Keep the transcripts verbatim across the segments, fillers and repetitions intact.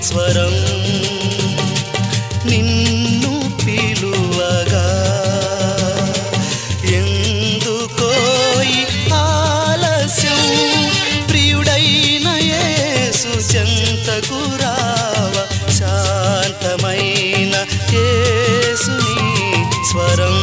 స్వరం నిన్ను పిలువగా ఎందుకోయి ఆలస్యం ప్రియుడైన యేసు చెంతకు రావ శాంతమైన యేసుని స్వరం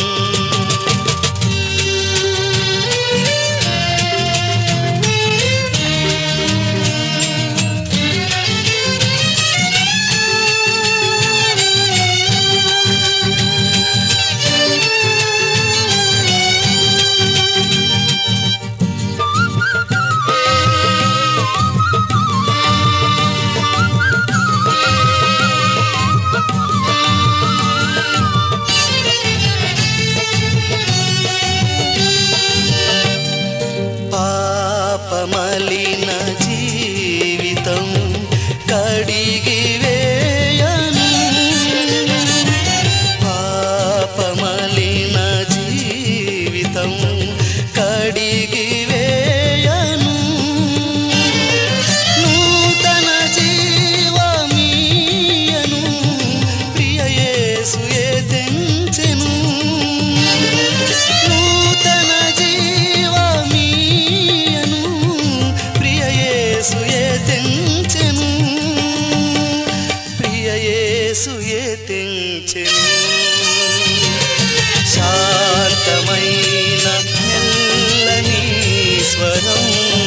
పాపమలిన జీవితం కడిగి వేయను పాపమలిన జీవితం కడిగి వేయను నూతన జీవమీయను ప్రియ యేసుయే తెంచెను నూతన జీవమీయను ప్రియ యేసుయే తెంచెను ప్రియ యేసుయే తెంచెను శాంతమైన మెల్లని స్వరం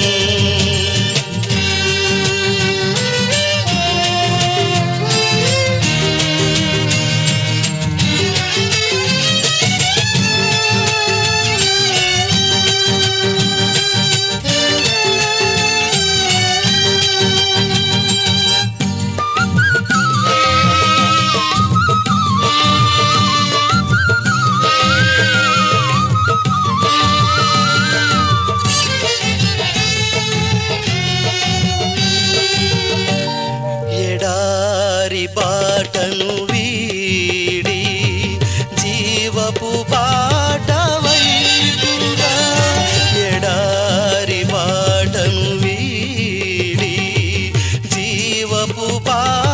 ఎడారి బాటను వీడి జీవపు బాట వైపుగా ఎడారి బాటను వీడి జీవపు బాట